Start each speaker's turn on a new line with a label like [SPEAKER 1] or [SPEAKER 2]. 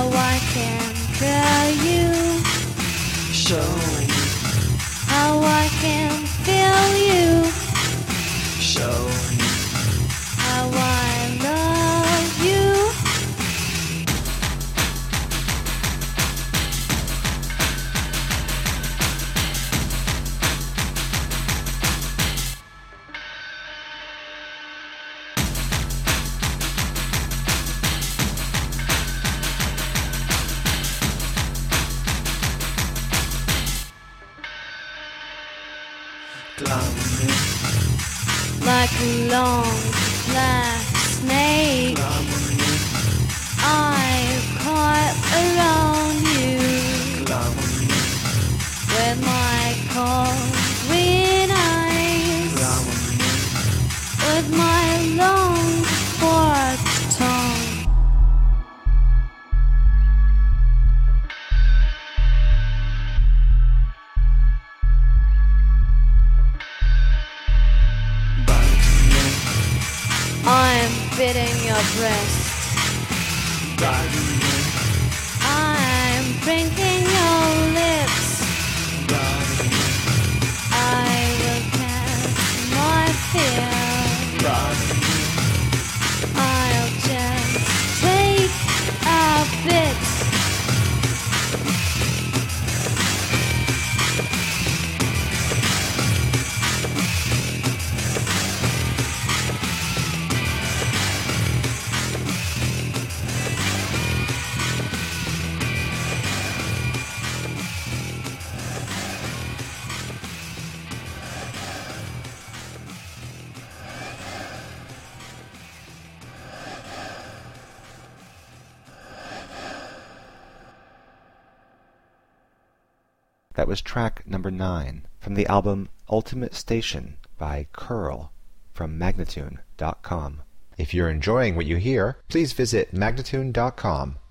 [SPEAKER 1] how I can feel you,
[SPEAKER 2] show me
[SPEAKER 1] how I can feel you,
[SPEAKER 2] show me
[SPEAKER 1] how I love you.
[SPEAKER 2] glamour
[SPEAKER 1] Like a long black snake, I've caught around you with my cold green eyes, with my long forked tongue. I'm biting your breast, I'm drinking your lips, I will cast my fear, I'll just take a bit.
[SPEAKER 3] That was track number 9 from the album Ultimate Station by Curl from Magnatune.com. If you're enjoying what you hear, please visit Magnatune.com